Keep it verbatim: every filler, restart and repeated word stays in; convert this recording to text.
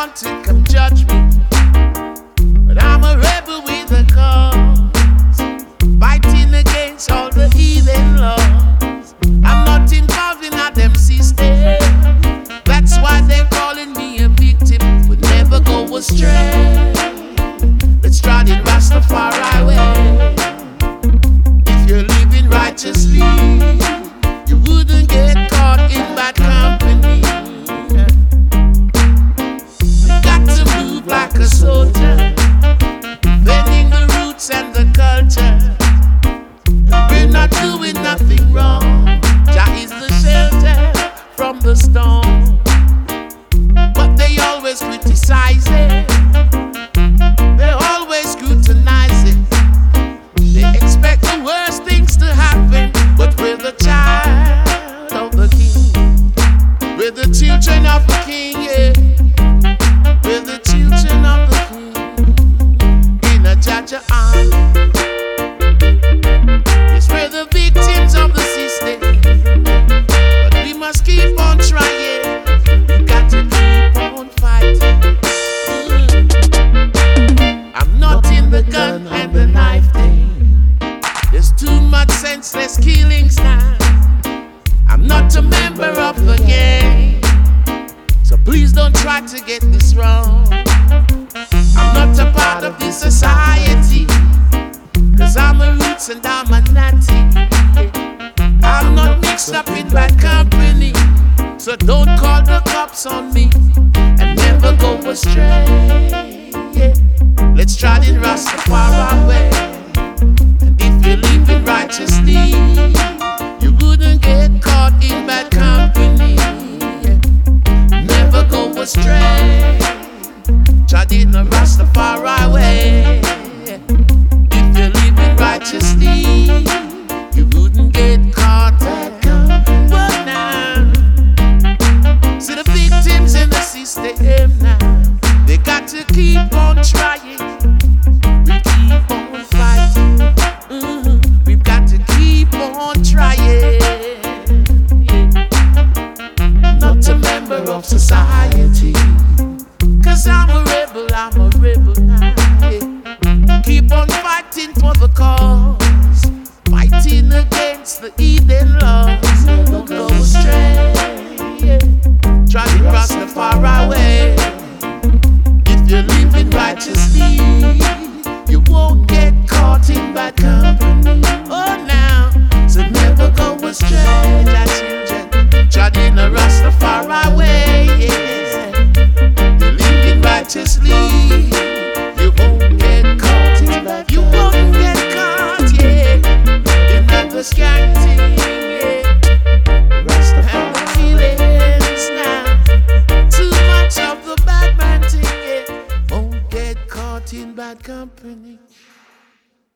want to come judge me, but I'm a rebel with a cause, fighting against all the heathen laws. I'm not involved in that them system. That's why they're calling me a victim. Would never go astray. Let's try the Rastafari way. If you're living righteously, you wouldn't get caught in bad company. You got to move like a soldier, defending the roots and the culture. We're not doing nothing wrong. Jah is the shelter from the storm, but they always criticize it. They always scrutinize it. They expect the worst things to happen, but we're the child of the King. We're the children of the King, yeah. We're the children of the King. In a Jaja army. Yes, we're the victims of the system, but we must keep on trying. We got to keep on fighting. Mm. I'm not in the gun and the knife thing. There's too much senseless killings now. I'm not a member of the gang, so please don't try to get this wrong. I'm not a part of this society, cause I'm a roots and I'm a natty. I'm not mixed up in bad company, so don't call the cops on me and never go astray. Yeah. Let's try the Rastafari way. And if you're living righteously, you wouldn't get caught in bad company. Yeah. Never go astray. Try the Rastafari way. If you're living righteously, you wouldn't get caught. But now, see the victims in the system now. They got to keep on trying. We keep on fighting. Mm-hmm. We've got to keep on trying. Yeah. Not a member of society, cause I'm a rebel, I'm a rebel now. Yeah. Keep on fighting for the cause, fighting against the heathen laws. Don't go astray. Yeah. Try the Rastafari way. If you're living righteously, you won't get caught in bad company. Oh, now, so never go astray, Jah children. Try the Rastafari way. Yeah. You're living righteously, you won't get caught in bad. You won't get caught, yeah, in that the skank thing, yeah. Rastafari feelings now. Too much of the bad man thing, yeah. Won't get caught in bad company.